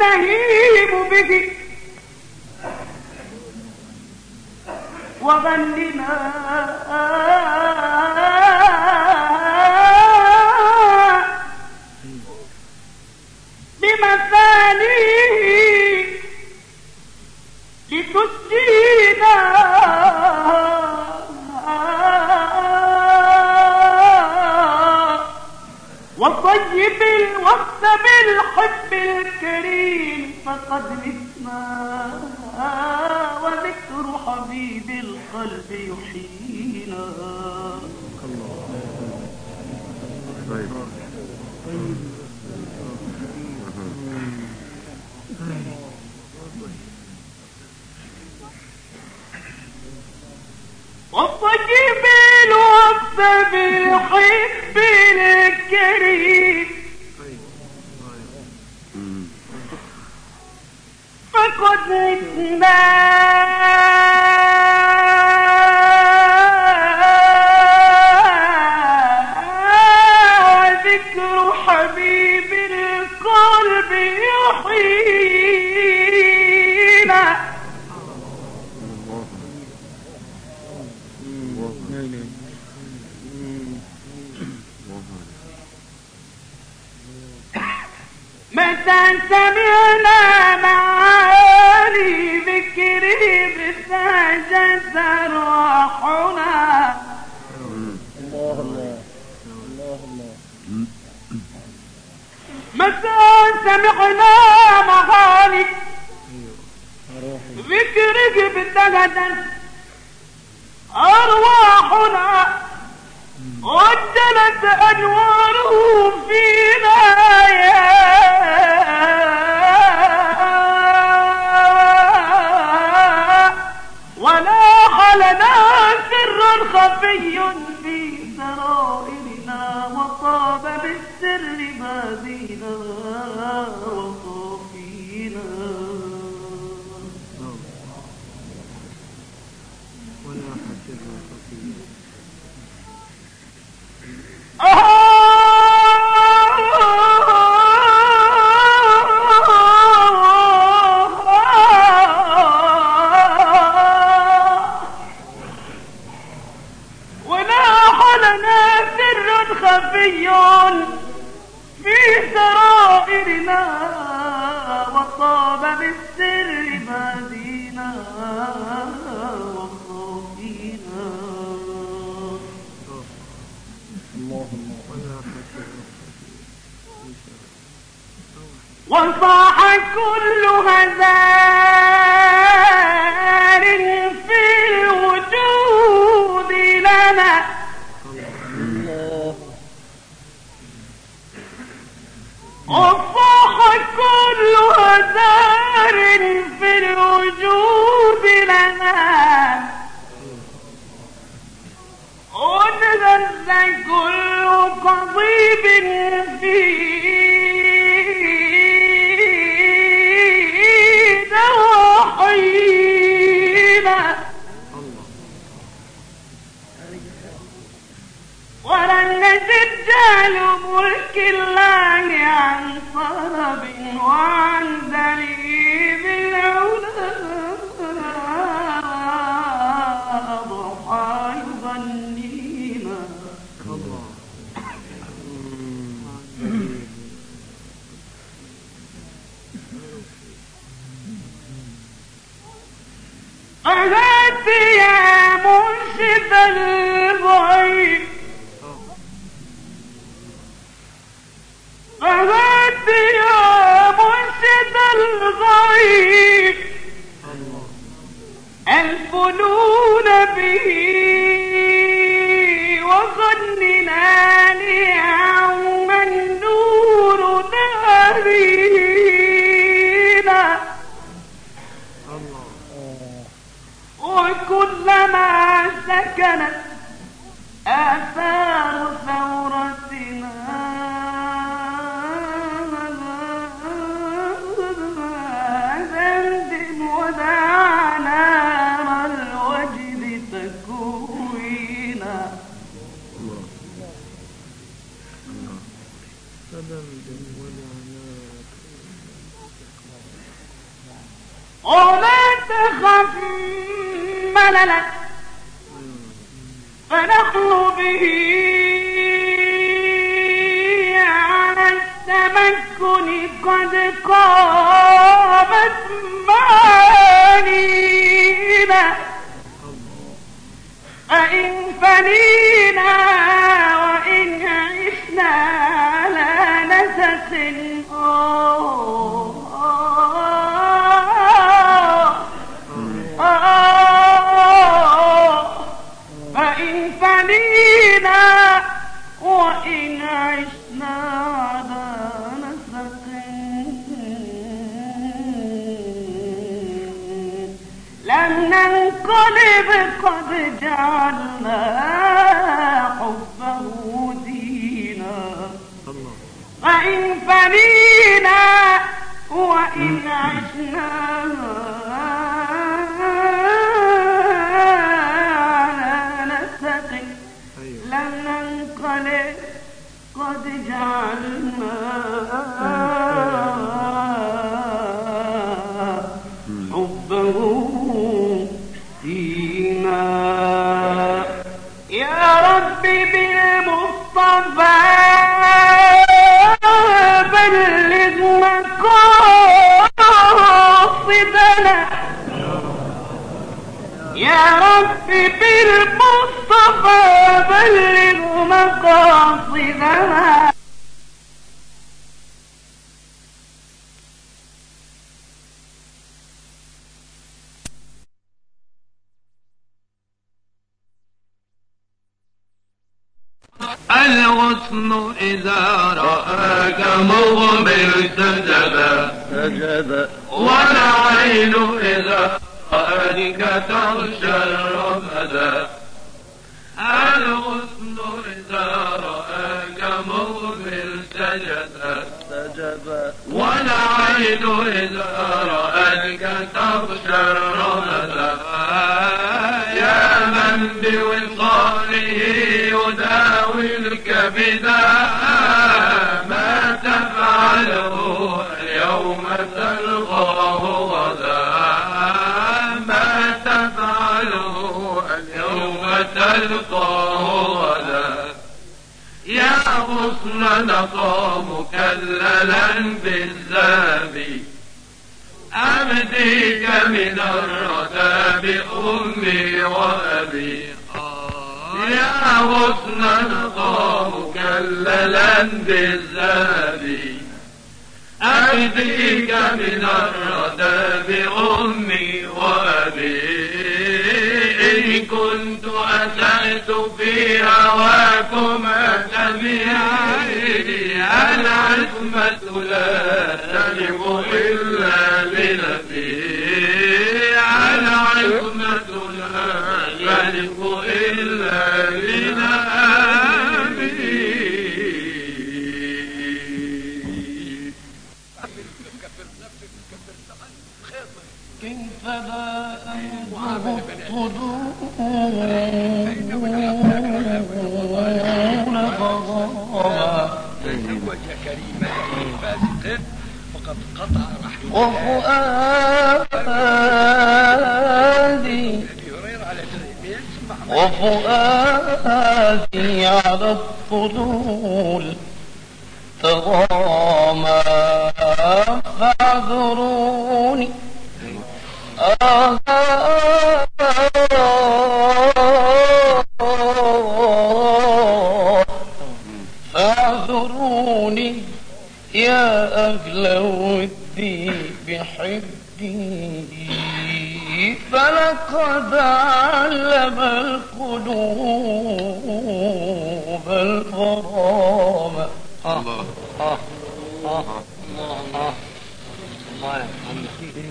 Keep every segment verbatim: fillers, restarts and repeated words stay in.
اللهيب به وغننا بمثانيه لتسجينا وطيب الوقت بالحب الكريم فقد متنا وذكر حبيب القلب يحيينا. وطيب الوقت بالحب الكريم فقد متنا ذكر حبيب القلب يحيينا. متى سمعنا معاني ذكره بسجد أرواحنا. الله الله الله الله. متى سمعنا معاني ذكره بسجد أرواحنا وجلت أنواره فينا ولاح لنا سر خفي في سرائرنا وطاب بالسر بادينا وصافينا. ولاح سر خفي ولاح لنا سر خفي في سرائرنا وطاب بالسر بادينا وصافينا. وصاح كل هزار في الوجود لنا وصاح كل هزار في الوجود لنا ونهز كل قضيب فيه نواحينا ولن نجد جهل ملك الله عن طرب وعن دليل العلا ضحى يغنينا. فهات يا مرشد الغيب فهات يا مرشد الغيب الفنون به وغننا ليوم النور دارينا. وكلما سكنت آثار ثورتنا دمدم ودع نار الوجد تكوينا. ولا تخف مللا فنحن به على التمكن قد قامت معانينا فإن فنينا وإن عشنا على نسق فإن فنينا وإن عشنا على نسق لم ننقلب قد جعلنا حبه دينا فإن فنينا وإن عشنا على نسق لم ننقلب قد جعلنا حبه دينا يا رب بالمصطفى بلغ مقاصدنا يا رب بالمصطفى بلغ مقاصدنا الغصن إذا رآك مغمر سجد سجد والعين إذا رآك تغشى الرمد الغصن إذا رآك مغمر سجد سجد والعين إذا رآك تغشى الرمد يا من بوصاله يداوي الكبدا ما تفعله اليوم تلقاه غدا ما تفعله اليوم تلقاه غدا يا غصن نقى مكللا بالذاب أبديك من الردى بأمي وأبي يا غصن نقى مكللا بالذاب أبديك من الردى بأمي وأبي إن كنت أسأت في هواكما جميعي العصمة لا تلف إلا لنبي العصمة لا تلف إلا لنبي كيف لا أنظر الصدور فقد قطع رحمه وفؤادي وفؤادي على الطلول تغامى فاعذروني فاعذروني يا أهل ودي بحبي فلقد علم القلوب الغرام. الله آه آه آه الله يرحمه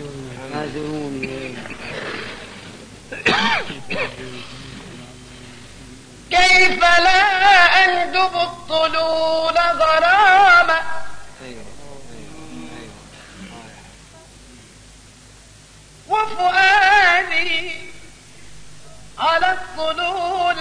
كيف لا أندب الطلول غراما وفؤادي على الطلول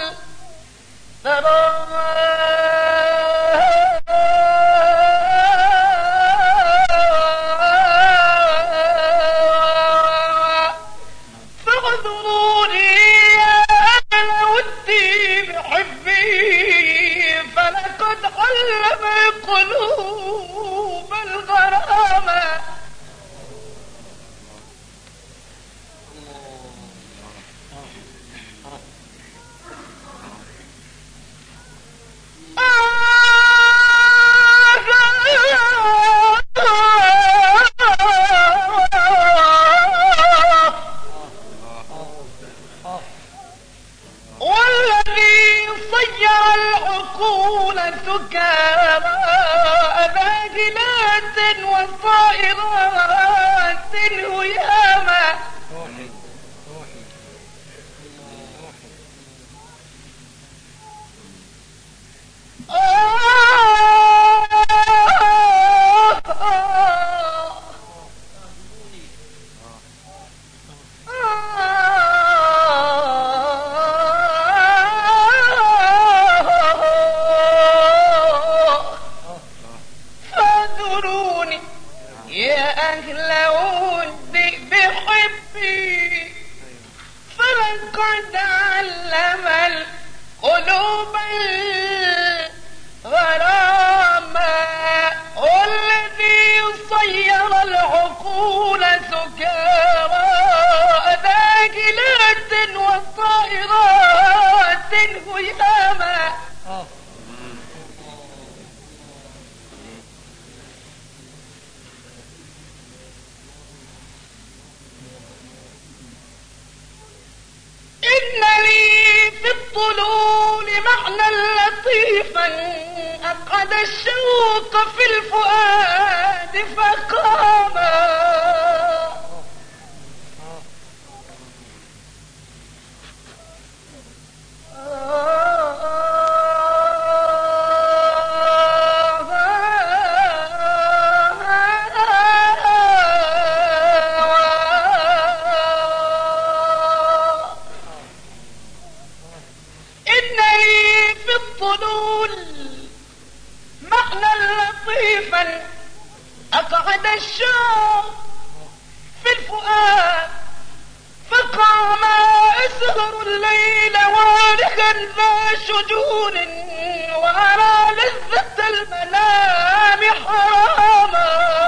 بحبي فلقد علم قلوب الغرامة. والذي صيع العقول سكارى باجلات وطائرات هياما. فاذروني يا أهل ود بحبي فلقد علم القلوب الغرامة. والذي صير العقول سكارى باجلات وطائرات هياما. إن لي في الطلول معنى لطيفا أقعد الشوق في الفؤاد فقاما. معنى لطيفا أقعد الشوق في الفؤاد فقام أسهر الليل وارغا ذا شجون وأرى لذة المنام حراما.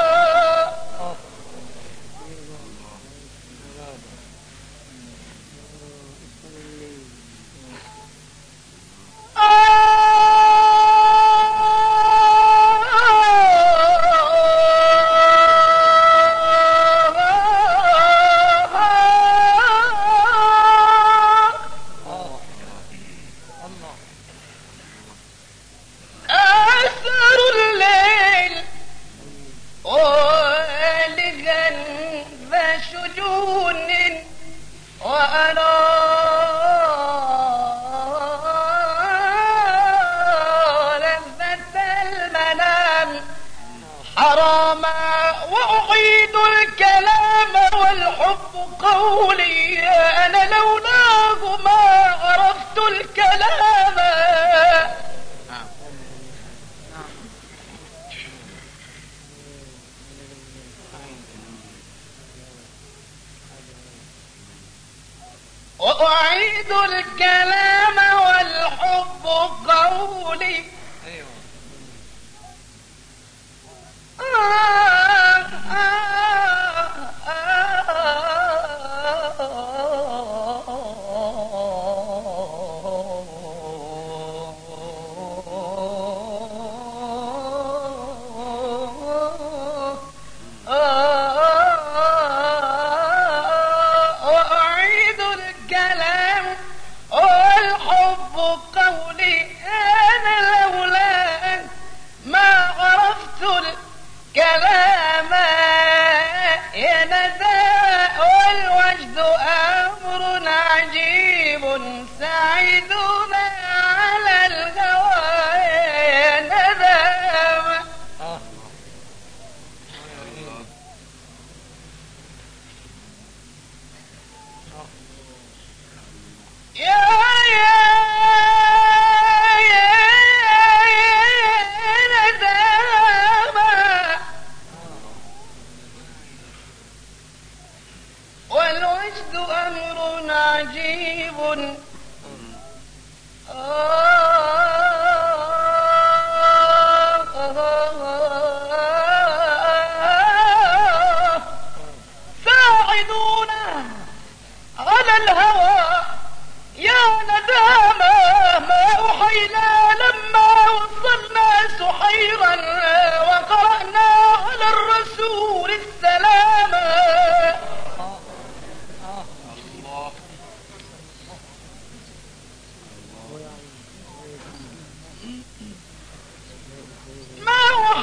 حراما وأعيد الكلام والحب قولي أنا لولاه ما عرفت الكلام. وأعيد الكلام والحب قولي وأعيد الكلام والحب قولي أنا لو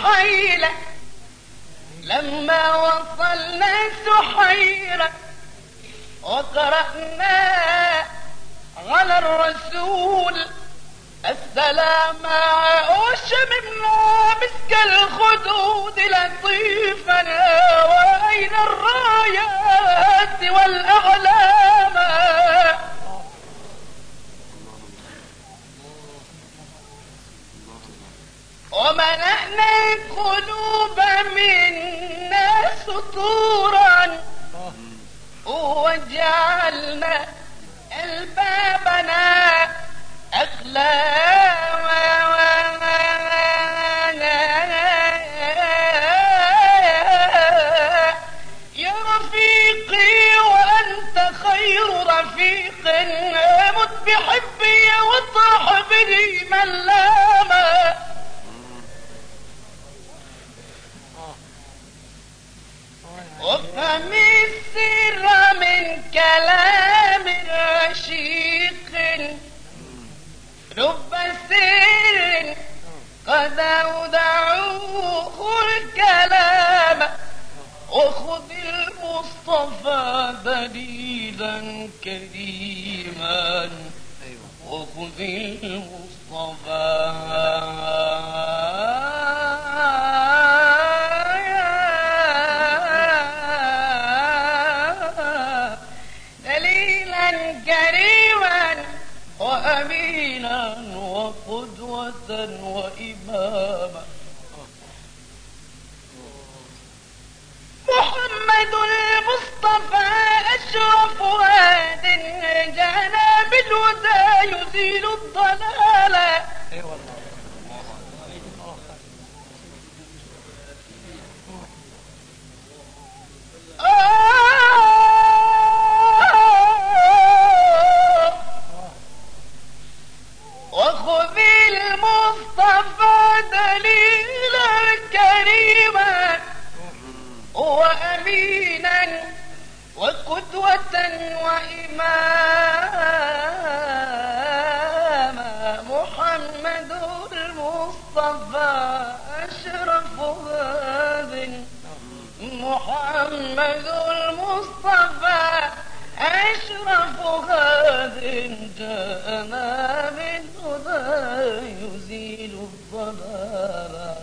الخيل لما وصلنا سحيرة وقرأنا على الرسول السلام وشممنا مسك الخدود لطيفا وأين الرايات والأعلام وملأنا القلوب منا سطورا وجعلنا البابنا أقلاما يا رفيقي وأنت خير رفيق مت بحبي وطاح به ملاما وافهم السر من كلام رشيق رب سر قد أودعوه الكلام وخذ المصطفى دليلا كريما وخذ المصطفى كريما وأمينا وقدوة وإماما محمد المصطفى أشرف هاد جانا بالهدى يزيل الضلال وخذ المصطفى دليلا كريما وأمينا وقدوة وإماما محمد المصطفى أشرف هاد محمد المصطفى أشرف هاد جاءنا بالهدى يزيل الضلال